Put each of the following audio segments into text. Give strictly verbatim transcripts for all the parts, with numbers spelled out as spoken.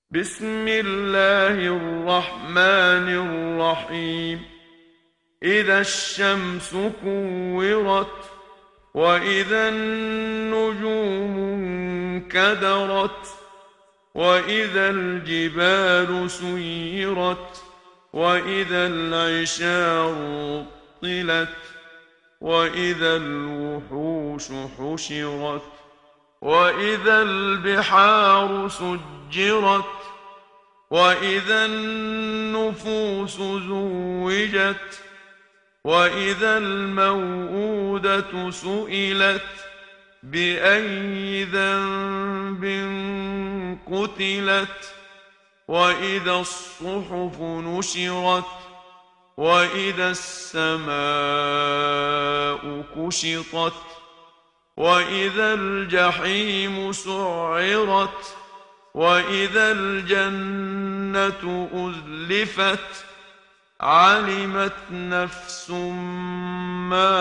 بسم الله الرحمن الرحيم. إذا الشمس كورت وإذا النجوم انكدرت وإذا الجبال سيرت وإذا العشار عطلت وإذا الوحوش حشرت وإذا البحار سجرت وإذا النفوس زوجت وإذا الموءودة سئلت بأي ذنب قتلت وإذا الصحف نشرت وإذا السماء كشطت وإذا الجحيم سعرت وإذا الجنة أزلفت علمت نفس ما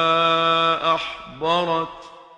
أحضرت.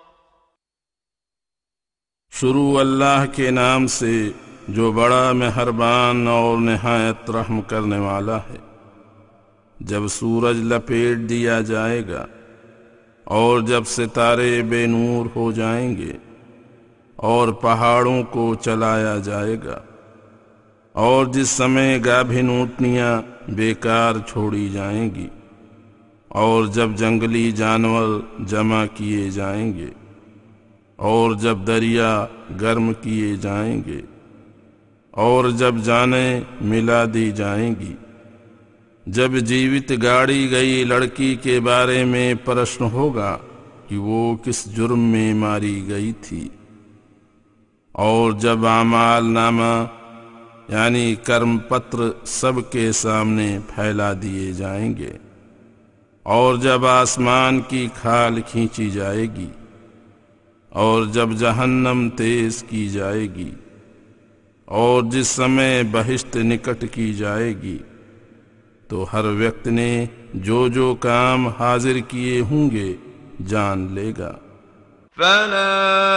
شروع اللہ کے نام سے جو بڑا مہربان اور نہایت رحم کرنے والا ہے. جب سورج لپیٹ دیا جائے گا اور جب ستارے بے نور ہو جائیں گے اور پہاڑوں کو چلایا جائے گا اور جس سمے گابھن اونٹنیاں بیکار چھوڑی جائیں گی اور جب جنگلی جانور جمع کیے جائیں گے اور جب دریا گرم کیے جائیں گے اور جب جانیں ملا دی جائیں گی، جب جیوت گاڑی گئی لڑکی کے بارے میں پرشن ہوگا کہ وہ کس جرم میں ماری گئی تھی، اور جب اعمال نامہ یعنی کرم پتر سب کے سامنے پھیلا دیے جائیں گے، اور جب آسمان کی کھال کھینچی جائے گی اور جب جہنم تیز کی جائے گی اور جس سمے بہشت نکٹ کی جائے گی، تو ہر وقت نے جو جو کام حاضر کیے ہوں گے جان لے گا. فلا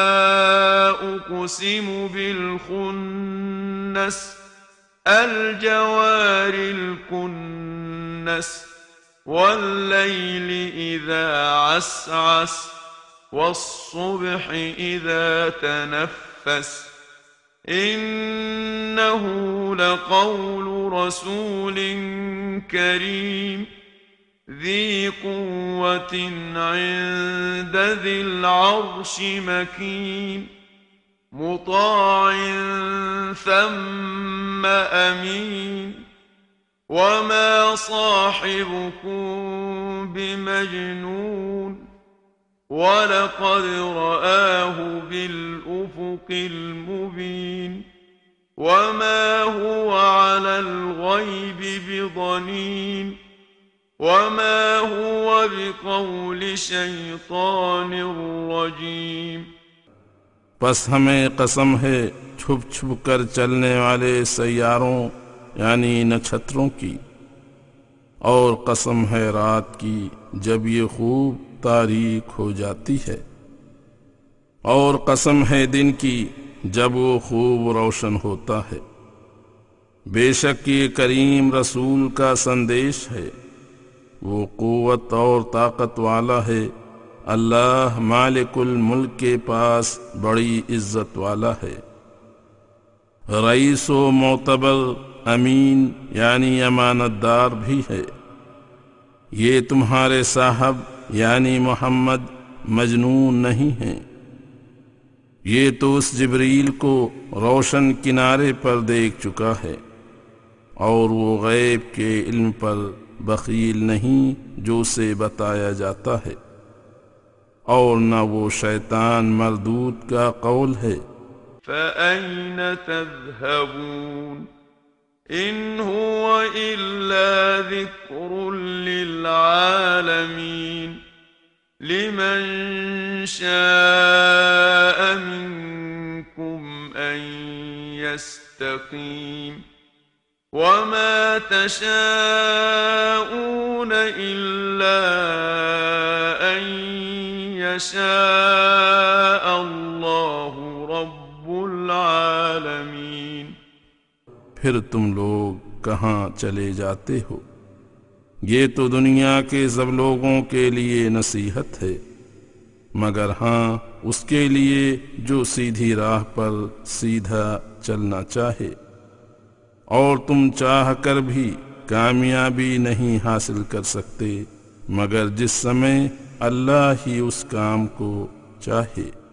أقسم بالخنس الجوار الكنس والليل إذا عسعس والصبح إذا تنفس إنه لقول رسول كريم ذي قوة عند ذي العرش مكين مطاع ثم أمين وما صاحبكم بمجنون ولقد رآه بالأفق المبين وما هو على الغيب بضنين وما هو بقول شیطان رجیم. پس ہمیں قسم ہے چھپ چھپ کر چلنے والے سیاروں یعنی نچھتروں کی، اور قسم ہے رات کی جب یہ خوب تاریک ہو جاتی ہے، اور قسم ہے دن کی جب وہ خوب روشن ہوتا ہے. بے شک یہ کریم رسول کا سندیش ہے، وہ قوت اور طاقت والا ہے. اللہ مالک الملک کے پاس بڑی عزت والا ہے. رئیس و معتبر امین یعنی امانت دار بھی ہے. یہ تمہارے صاحب یعنی محمد مجنون نہیں ہیں، یہ تو اس جبریل کو روشن کنارے پر دیکھ چکا ہے، اور وہ غیب کے علم پر بخیل نہیں جو اسے بتایا جاتا ہے، اور نہ وہ شیطان مردود کا قول ہے. فأين تذهبون إن هو إلا ذكر للعالمين لمن شاء منكم أن يستقيم وما تشاءون إلا أن يشاء الله رب العالمين. پھر تم لوگ کہاں چلے جاتے ہو؟ یہ تو دنیا کے سب لوگوں کے لیے نصیحت ہے، مگر ہاں اس کے لیے جو سیدھی راہ پر سیدھا چلنا چاہے، اور تم چاہ کر بھی کامیابی نہیں حاصل کر سکتے مگر جس سمے اللہ ہی اس کام کو چاہے۔